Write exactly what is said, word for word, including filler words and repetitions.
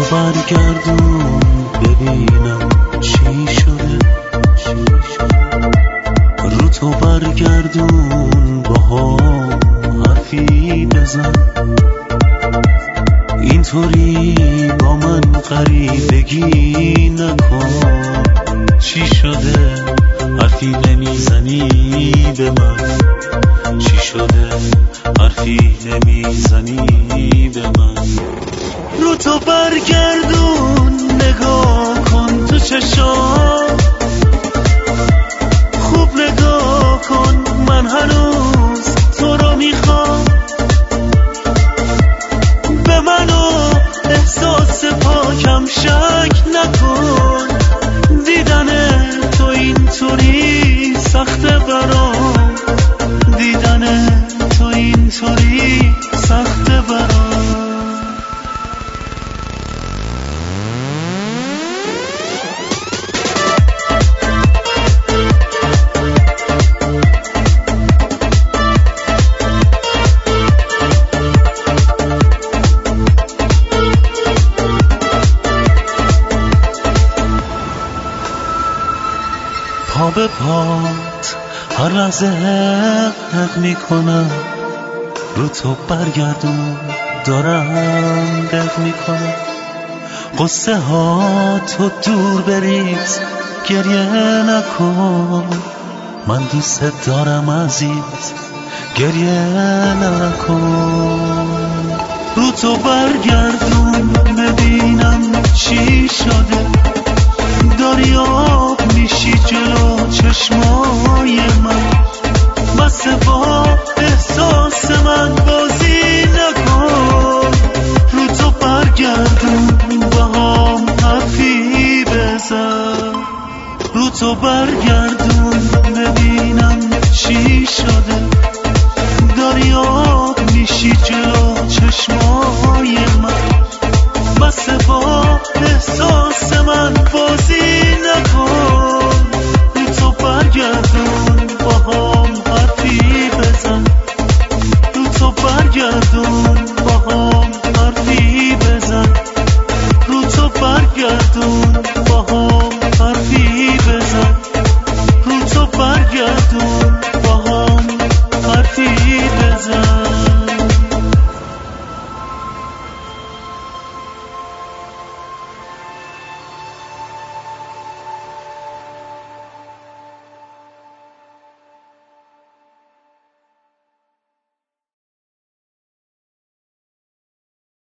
برگردون ببینم چی شده، رو تو برگردون با هم حرفی بزن، اینطوری با من غریبگی نکن. چی شده حرفی نمیزنی به من، چی شده حرفی نمیزنی به من. رو تو برگردون نگاه کن تو چشام، خوب نگاه کن من هنوز تو رو میخوام. به من و احساس پاکم شک نکن، دیدن تو اینطوری سخته برام، دیدن تو اینطوری سخته برام. پا به پات هر لحظه حق حق میکنم، رو تو برگردون دارم دق میکنم. قصه ها تو دور بریز گریه نکن، من دوست دارم عزیز گریه نکن. رو تو برگردون ببینم چی شده، داری آب میشی جلو چشمای من، بس با احساس من بازی نکن. رو تو برگردون با هم حرفی بزن، رو تو برگردون ببینم چی شده، داری آب میشی جلو چشمای من، بس با احساس من بازی نکن. رو تو برگردون با هم حرفی بزن، رو تو برگردون با هم حرفی بزن، رو تو برگردون با هم حرفی بزن، رو تو برگردون